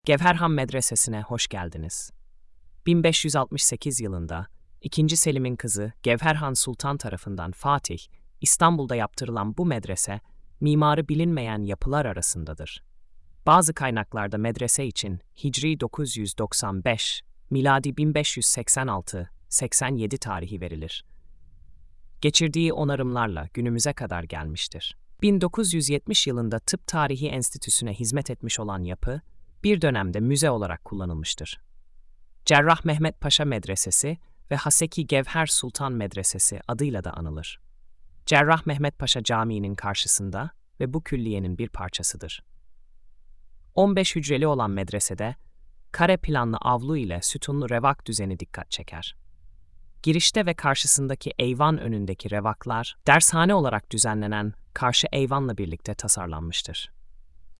Gevherhan Medresesi'ne hoş geldiniz. 1568 yılında 2. Selim'in kızı Gevherhan Sultan tarafından Fatih, İstanbul'da yaptırılan bu medrese, mimarı bilinmeyen yapılar arasındadır. Bazı kaynaklarda medrese için Hicri 995, miladi 1586-87 tarihi verilir. Geçirdiği onarımlarla günümüze kadar gelmiştir. 1970 yılında Tıp Tarihi Enstitüsü'ne hizmet etmiş olan yapı, bir dönemde müze olarak kullanılmıştır. Cerrah Mehmet Paşa Medresesi ve Haseki Gevher Sultan Medresesi adıyla da anılır. Cerrah Mehmet Paşa Camii'nin karşısında ve bu külliyenin bir parçasıdır. 15 hücreli olan medresede, kare planlı avlu ile sütunlu revak düzeni dikkat çeker. Girişte ve karşısındaki eyvan önündeki revaklar, dershane olarak düzenlenen karşı eyvanla birlikte tasarlanmıştır.